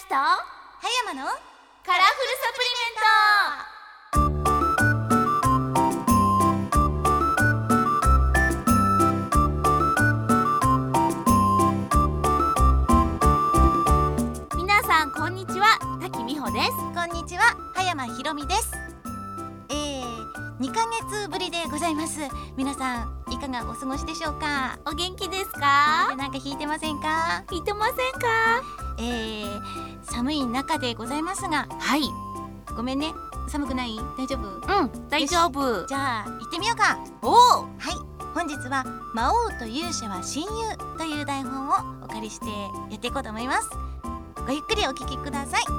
と葉山のカラフルサプリメント。皆さんこんにちは、滝美穂です。 こんにちは、葉山ひろみです。2ヶ月ぶりでございます。皆さんいかがお過ごしでしょうか。 お元気ですか？ なんか引いてませんか？ 引いてませんか？ 寒い中でございますが、 はい、 ごめんね。寒くない？大丈夫？ 大丈夫。 じゃあ行ってみようか。 おお、 はい、本日は魔王と勇者は親友という台本をお借りしてやっていこうと思います。ごゆっくりお聞きください。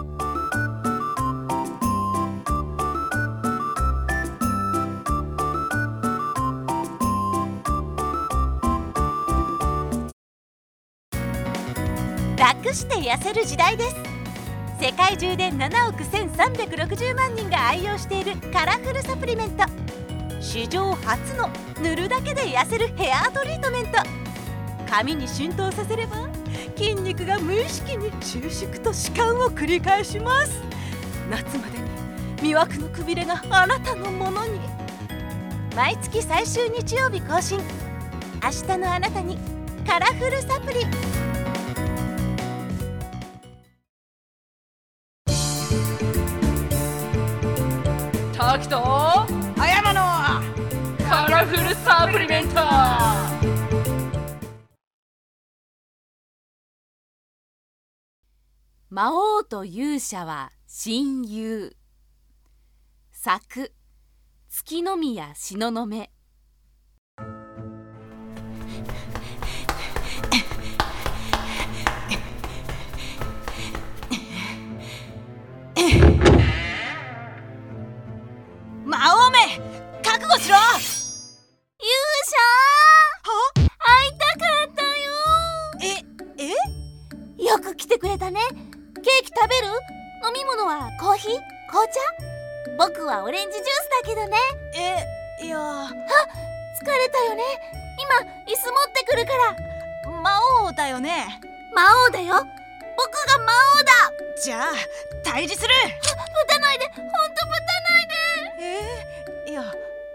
楽して痩せる時代です。世界中で7億1360万人が愛用しているカラフルサプリメント。史上初の塗るだけで痩せるヘアトリートメント。髪に浸透させれば筋肉が無意識に収縮と弛緩を繰り返します。夏までに魅惑のくびれがあなたのものに。毎月最終日曜日更新。明日のあなたにカラフルサプリ。 滝と葉山のカラフルサプリメント。 魔王と勇者は親友。作、月宮東雲。 魔王め、覚悟しろ。 勇者会いたかったよ。よく来てくれたね。ケーキ食べる？飲み物はコーヒー？紅茶？僕はオレンジジュースだけどね。 いや、 疲れたよね。今椅子持ってくるから。 魔王だよね。 魔王だよ。僕が魔王だ。 じゃあ退治する。 ぶたないで、ほんとぶたないで。 いや、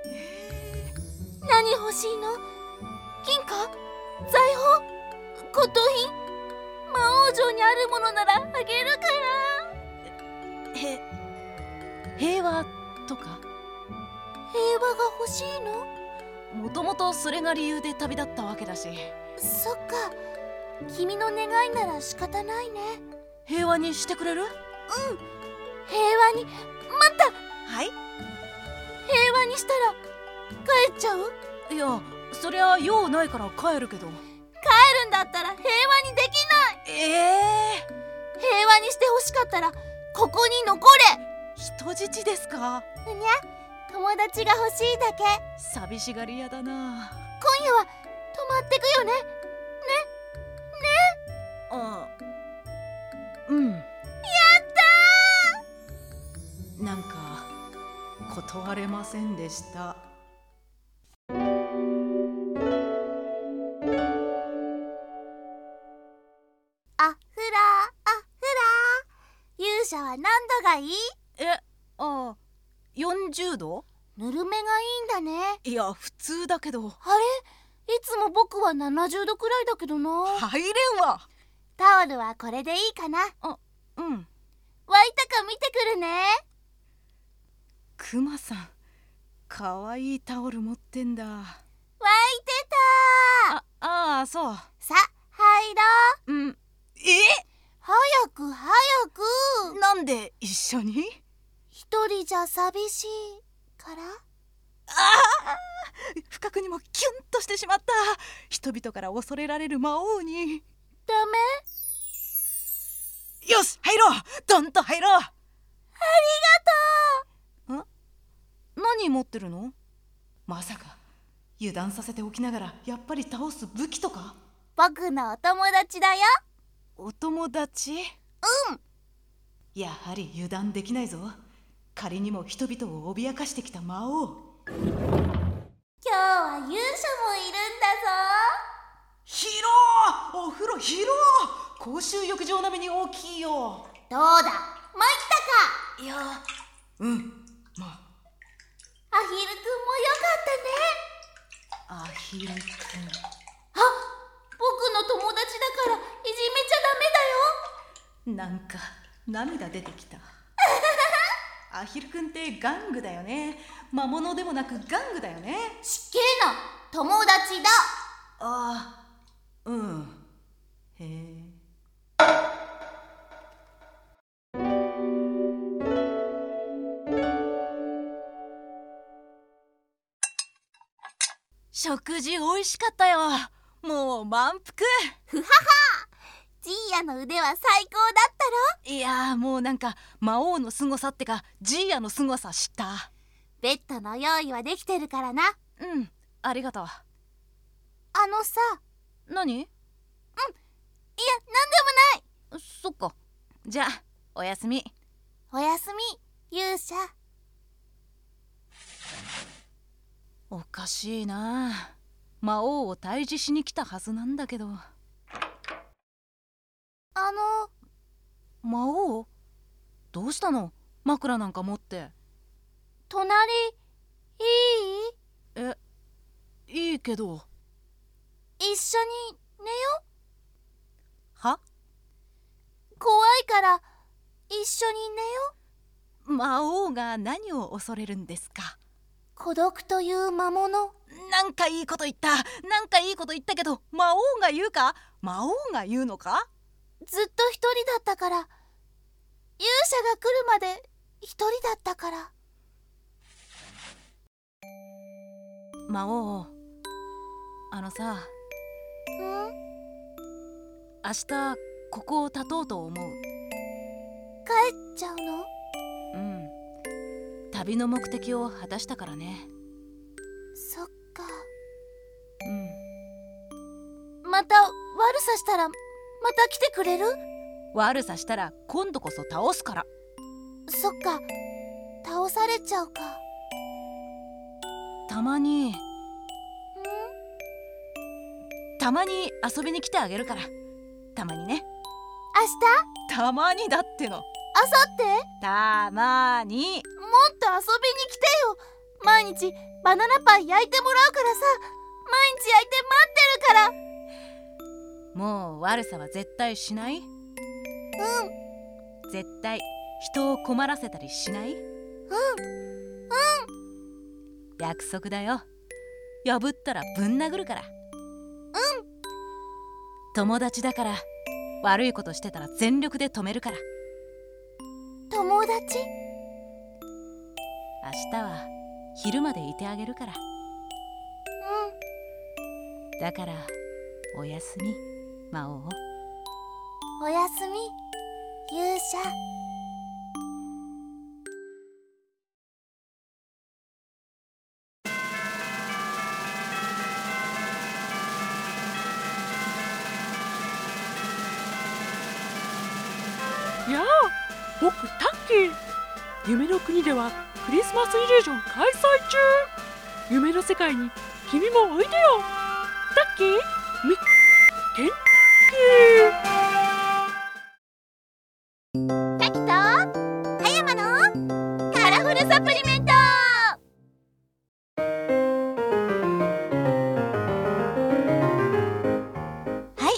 何欲しいの？金貨？財宝？骨董品？魔王城にあるものならあげるから。 平和とか？ 平和が欲しいの？ もともとそれが理由で旅立ったわけだし。 そっか、君の願いなら仕方ないね。 平和にしてくれる？ 平和に。待った。 はい。 平和にしたら帰っちゃう？ いや、そりゃ用ないから帰るけど。 帰るんだったら平和にできない。平和にして欲しかったらここに残れ。 人質ですか？ うにゃ、友達が欲しいだけ。 寂しがり屋だな。 今夜は泊まってくよね。 やったー。なんか断れませんでした。 あふら勇者は何度がいい ？40度？ ぬるめがいいんだね。 いや、普通だけど。 あれ、いつも僕は70度くらいだけどな。 入れんわ。 タオルはこれでいいかな。沸いたか見てくるね。 クマさん、かわいいタオル持ってんだ。 沸いてた。 そう。 さ、入ろう。早く。 なんで一緒に？ 一人じゃ寂しいから。 不覚にもキュンとしてしまった。人々から恐れられる魔王に。 ダメ？ よし、入ろう。どんと入ろう。ありがとう。何持ってるの？まさか油断させておきながらやっぱり倒す武器とか？ 僕のお友達だよ。 お友達？やはり油断できないぞ。仮にも人々を脅かしてきた魔王。 今日は勇者もいるんだぞ。 広！お風呂広！公衆浴場並みに大きいよ。 どうだ、参ったか。 いや、うん、まあ。 アヒルくんもよかったね。 アヒルくん。 あ、僕の友達だからいじめちゃダメだよ。 なんか涙出てきた。アヒルくんって玩具だよね。魔物でもなく玩具だよね。 しっけーな、友達だ。 ああ、うん。へえ。 食事おいしかったよ。もう満腹。 ふはは。ジーヤの腕は最高だったろ。 いやもうなんか魔王の凄さってかジーヤの凄さ知った。 ベッドの用意はできてるからな。 うん、ありがとう。 さ、 何？ いや、なんでもない。 そっか。じゃあおやすみ。 おやすみ、勇者。 おかしいな。魔王を退治しに来たはずなんだけど。魔王？どうしたの？枕なんか持って。 隣、いい？ いいけど。 一緒に寝よ。 は？ 怖いから一緒に寝よ。 魔王が何を恐れるんですか？ 孤独という魔物。 なんかいいこと言った。なんかいいこと言ったけど、魔王が言うか？魔王が言うのか？ ずっと一人だったから、勇者が来るまで一人だったから。 魔王、さ、明日ここを立とうと思う。 帰っちゃうの？ うん、旅の目的を果たしたからね。 そっか。 うん。 また悪さしたらまた来てくれる？ 悪さしたら今度こそ倒すから。 そっか、倒されちゃうか。 たまに遊びに来てあげるから。たまにね。 明日？ たまにだっての。 あさって？ たまに。 もっと遊びに来てよ。毎日バナナパン焼いてもらうからさ。毎日焼いて待ってるから。 もう悪さは絶対しない？絶対人を困らせたりしない？約束だよ。破ったらぶん殴るから。友達だから悪いことしてたら全力で止めるから。 友達？ 明日は昼までいてあげるから。だからおやすみ、魔王。 おやすみ、勇者。 やあ、僕タッキー。夢の国ではクリスマスイリュージョン開催中。夢の世界に君もおいでよ。タッキー、ケンタキと葉山のカラフルサプリメント。 はい、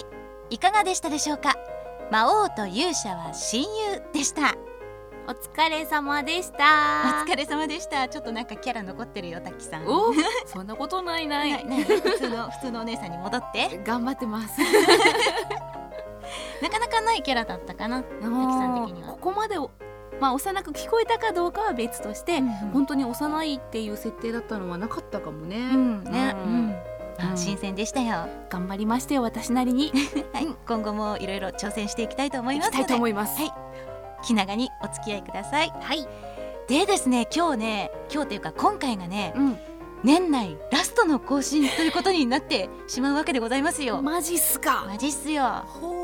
いかがでしたでしょうか。魔王と勇者は親友でした。 お疲れ様でしおた。 疲れ様でした。ちょっとなんかキャラ残ってるよ、タキさん。 お、そんなことないない。 普通のお姉さんに戻って。 頑張ってます。 なかなかないキャラだったかな、タキさん的には。 ここまで幼く聞こえたかどうかは別として、本当に幼いっていう設定だったのはなかったかもね。 新鮮でしたよ。 頑張りましたよ、私なりに。 はい、今後もいろいろ挑戦していきたいと思いますので。 いきたいと思います。 はい、気長にお付き合いください。 はい。 でですね、今日というか今回がね、年内ラストの更新ということになってしまうわけでございますよ。 マジっすか。 マジっすよ。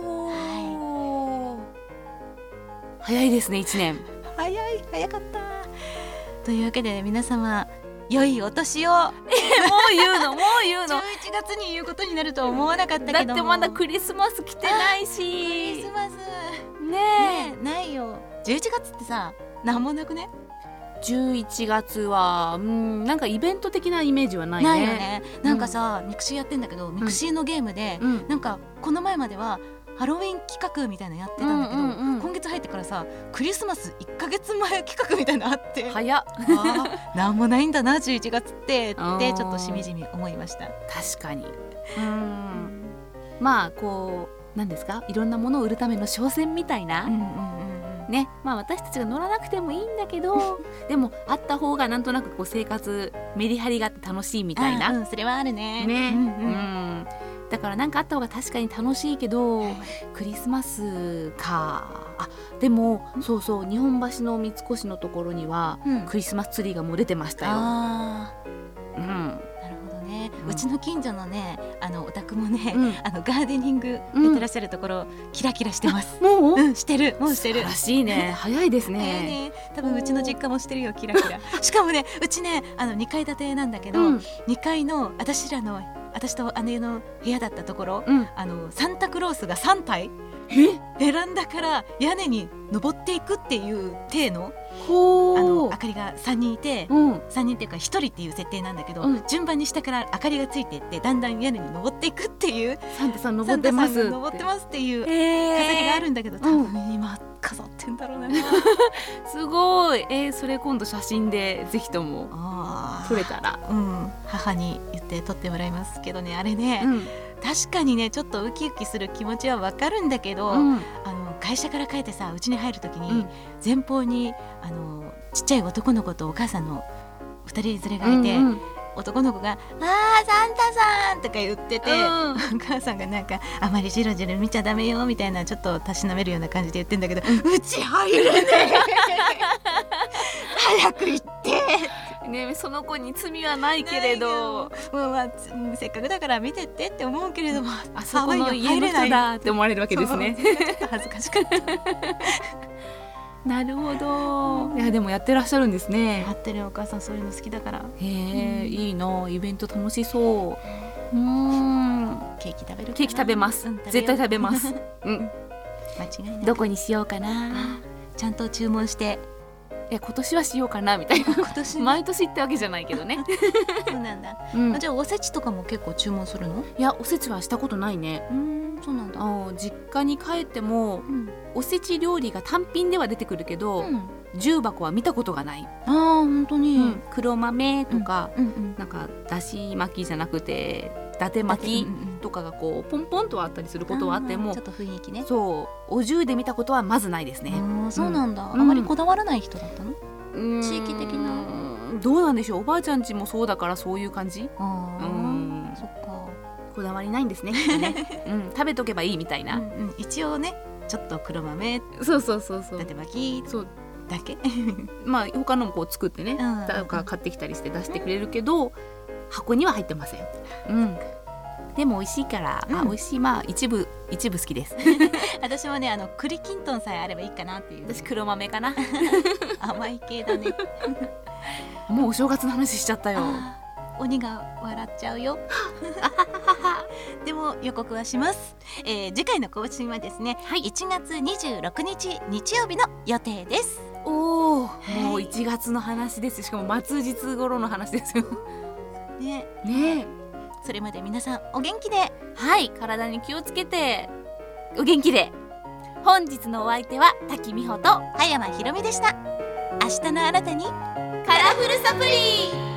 早いですね、1年。 早かった。というわけで皆様、良いお年を。もう言うの 11月に言うことになるとは思わなかったけども。 だってまだクリスマス来てないし。 クリスマスねないよ。 11月ってさなんもなくね。 11月はなんかイベント的なイメージはないね。 ないよね。なんかさ、ミクシーやってんだけど、ミクシーのゲームで、なんかこの前まではハロウィン企画みたいなのやってたんだけど、今月入ってからさクリスマス1ヶ月前企画みたいなのあって早っなんもないんだな11月ってってちょっとしみじみ思いました。 確かに。まあこうなんですか、いろんなものを売るための商戦みたいな、ね、まあ私たちが乗らなくてもいいんだけどでもあった方がなんとなくこう生活メリハリがあって楽しいみたいな、 それはあるね。 だからなんかあった方が確かに楽しいけど、クリスマスか。でもそうそう、日本橋の三越のところには、クリスマスツリーがもう出てましたよ。 なるほどね。うちの近所のねお宅もね、ガーデニングやってらっしゃるところ、キラキラしてます。 もう、 してる。 素晴らしいね。早いですね。 多分うちの実家もしてるよ、キラキラ。しかもね、うちね2階建てなんだけど、2階の私と姉の部屋だったところ、サンタクロースが3体ベランダから屋根に登っていくっていう体の明かりが3人いて、3人っていうか1人っていう設定なんだけど、順番に下から明かりがついていってだんだん屋根に登っていくっていう、 サンタさん登ってますっていう飾りがあるんだけど、多分今飾ってんだろうな。 すごい。それ今度写真でぜひとも撮れたら、 母に言って撮ってもらいますけどね、あれね、確かにねちょっとウキウキする気持ちはわかるんだけど、会社から帰ってさ、家に入るときに、前方にちっちゃい男の子とお母さんの2人連れがいて、男の子が「サンタさん!」とか言ってて、お母さんがなんか「あまりジロジロ見ちゃダメよ」みたいな、ちょっとたしなめるような感じで言ってんだけど、うち入れねえ早く行ってね、その子に罪はないけれど、 せっかくだから見てってって思うけれども、 あそこの家の人だって思われるわけですね。 恥ずかしかったなるほど。いやでもやってらっしゃるんですね。 やってる。お母さんそういうの好きだから。 へえ、いいな。イベント楽しそう。 ケーキ食べるかな。 ケーキ食べます。絶対食べます。 間違いない。 どこにしようかな。 ちゃんと注文して。 今年はしようかなみたいな。今年毎年ってわけじゃないけどね。 そうなんだ。じゃあおせちとかも結構注文するの？ いや、おせちはしたことないね。 そうなんだ。 実家に帰っても、おせち料理が単品では出てくるけど、重箱は見たことがない。 本当に。 黒豆とか、なんかだし巻きじゃなくて伊達巻きとかがこうポンポンとあったりすることはあっても、 ちょっと雰囲気ね。 そう、お重で見たことはまずないですね。 そうなんだ。あまりこだわらない人だったの？地域的な。 どうなんでしょう。おばあちゃん家もそうだからそういう感じ。 そっか。 こだわりないんですね。食べとけばいいみたいな。 一応ね、ちょっと黒豆、 そう伊達巻きそうだけ。 まあ他のもこう作ってね、だから買ってきたりして出してくれるけど、箱には入ってません。でも美味しいから、美味しい。まあ一部好きです。 私もね、栗きんとんさえあればいいかなっていう。 私黒豆かな。 甘い系だね。 もうお正月の話しちゃったよ。 鬼が笑っちゃうよ。でも予告はします。次回の更新はですね、1月26日日曜日の予定です。 もう1月の話です。しかも末日頃の話ですよ。ね。 それまで皆さんお元気で、 体に気をつけてお元気で。本日のお相手は滝美穂と葉山ひろみでした。明日のあなたにカラフルサプリ。